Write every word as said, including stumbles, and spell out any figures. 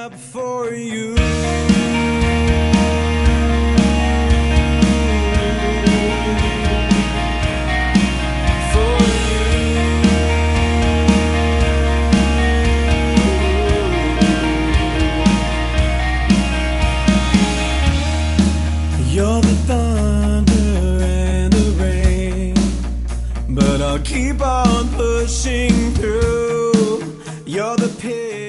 up for you. You're the thunder and the rain, but I'll keep on pushing through. You're the pit.